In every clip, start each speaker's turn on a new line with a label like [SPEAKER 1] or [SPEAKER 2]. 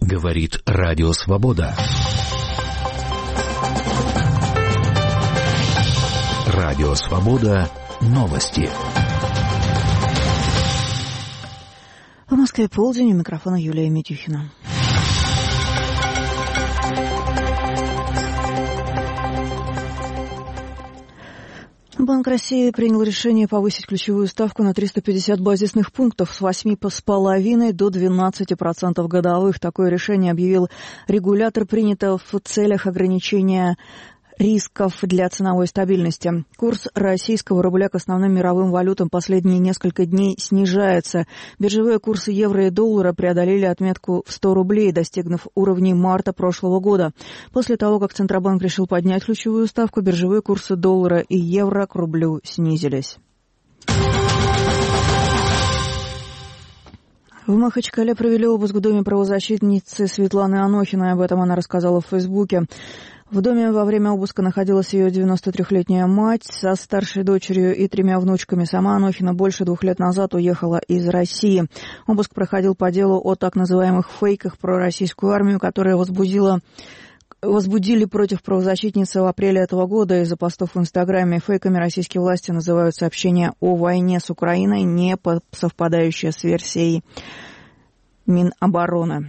[SPEAKER 1] Говорит Радио Свобода. Радио Свобода. Новости.
[SPEAKER 2] В Москве полдень, у микрофона Юлия Митюхина. Банк России принял решение повысить ключевую ставку на 350 базисных пунктов с 8,5% до 12% годовых. Такое решение объявил регулятор, принято в целях ограничения рисков для ценовой стабильности. Курс российского рубля к основным мировым валютам последние несколько дней снижается. Биржевые курсы евро и доллара преодолели отметку в 100 рублей, достигнув уровней марта прошлого года. После того, как Центробанк решил поднять ключевую ставку, биржевые курсы доллара и евро к рублю снизились. В Махачкале провели обыск в доме правозащитницы Светланы Анохиной. Об этом она рассказала в Фейсбуке. В доме во время обыска находилась ее 93-летняя мать со старшей дочерью и 3 внучками. Сама Анохина больше 2 лет назад уехала из России. Обыск проходил по делу о так называемых фейках про российскую армию, которые возбудили против правозащитницы в апреле этого года из-за постов в Инстаграме. Фейками российские власти называют сообщения о войне с Украиной, не совпадающие с версией Минобороны.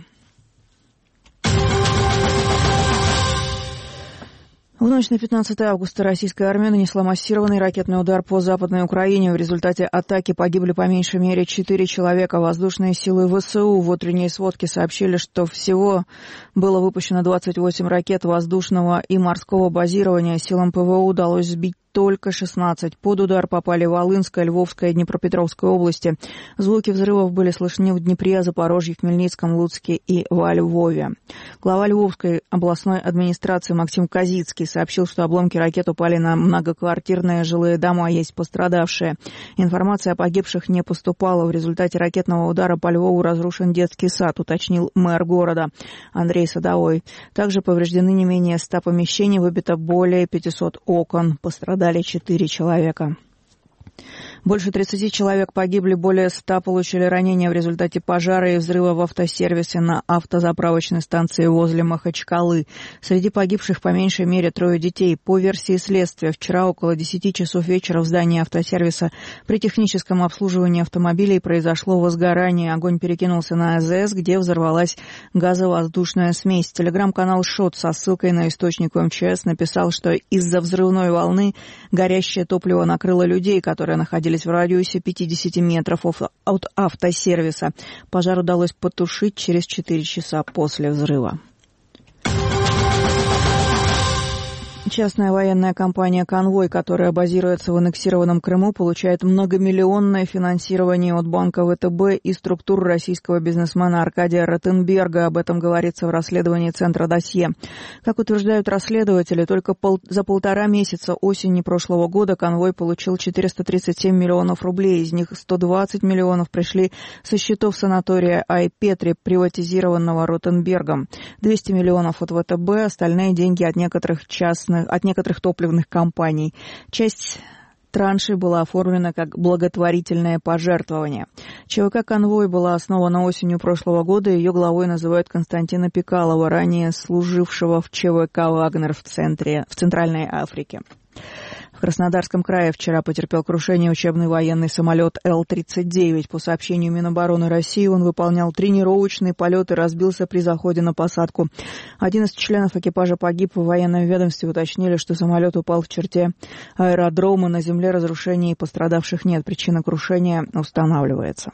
[SPEAKER 2] В ночь на 15 августа российская армия нанесла массированный ракетный удар по Западной Украине. В результате атаки погибли по меньшей мере 4 человека. Воздушные силы ВСУ в утренней сводке сообщили, что всего было выпущено 28 ракет воздушного и морского базирования. Силам ПВО удалось сбить только 16. Под удар попали Волынская, Львовская и Днепропетровская области. Звуки взрывов были слышны в Днепре, Запорожье, Хмельницком, Луцке и во Львове. Глава Львовской областной администрации Максим Козицкий сообщил, что обломки ракет упали на многоквартирные жилые дома, есть пострадавшие. Информация о погибших не поступала. В результате ракетного удара по Львову разрушен детский сад, уточнил мэр города Андрей Садовой. Также повреждены не менее 100 помещений, выбито более 500 окон. Пострадали 4 человека. Больше 30 человек погибли, более 100 получили ранения в результате пожара и взрыва в автосервисе на автозаправочной станции возле Махачкалы. Среди погибших по меньшей мере 3 детей. По версии следствия, вчера около 10 часов вечера в здании автосервиса при техническом обслуживании автомобилей произошло возгорание. Огонь перекинулся на АЗС, где взорвалась газовоздушная смесь. Телеграм-канал «Шот» со ссылкой на источник МЧС написал, что из-за взрывной волны горящее топливо накрыло людей, которые находились в радиусе 50 метров от автосервиса. Пожар удалось потушить через 4 часа после взрыва. Частная военная компания «Конвой», которая базируется в аннексированном Крыму, получает многомиллионное финансирование от банка ВТБ и структур российского бизнесмена Аркадия Ротенберга. Об этом говорится в расследовании Центра «Досье». Как утверждают расследователи, только за 1,5 месяца осени прошлого года «Конвой» получил 437 миллионов рублей. Из них 120 миллионов пришли со счетов санатория Айпетри, приватизированного Ротенбергом. 200 миллионов от ВТБ, остальные деньги от некоторых топливных компаний. Часть траншей была оформлена как благотворительное пожертвование. ЧВК «Конвой» была основана осенью прошлого года. Ее главой называют Константина Пикалова, ранее служившего в ЧВК «Вагнер» в Центральной Африке. В Краснодарском крае вчера потерпел крушение учебный военный самолет Л-39. По сообщению Минобороны России, он выполнял тренировочный полет и разбился при заходе на посадку. Один из членов экипажа погиб. В военном ведомстве уточнили, что самолет упал в черте аэродрома. На земле разрушений и пострадавших нет. Причина крушения устанавливается.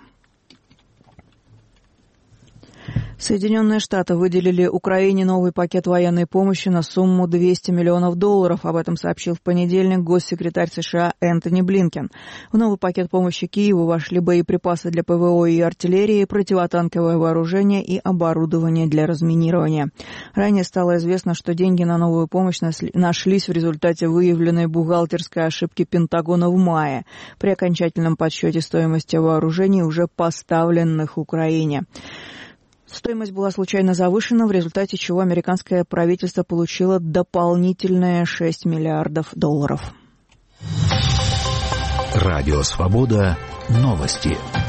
[SPEAKER 2] Соединенные Штаты выделили Украине новый пакет военной помощи на сумму $200 миллионов. Об этом сообщил в понедельник госсекретарь США Энтони Блинкен. В новый пакет помощи Киеву вошли боеприпасы для ПВО и артиллерии, противотанковое вооружение и оборудование для разминирования. Ранее стало известно, что деньги на новую помощь нашлись в результате выявленной бухгалтерской ошибки Пентагона в мае при окончательном подсчете стоимости вооружений, уже поставленных Украине. Стоимость была случайно завышена, в результате чего американское правительство получило дополнительные $6 миллиардов.
[SPEAKER 1] Радио «Свобода». Новости.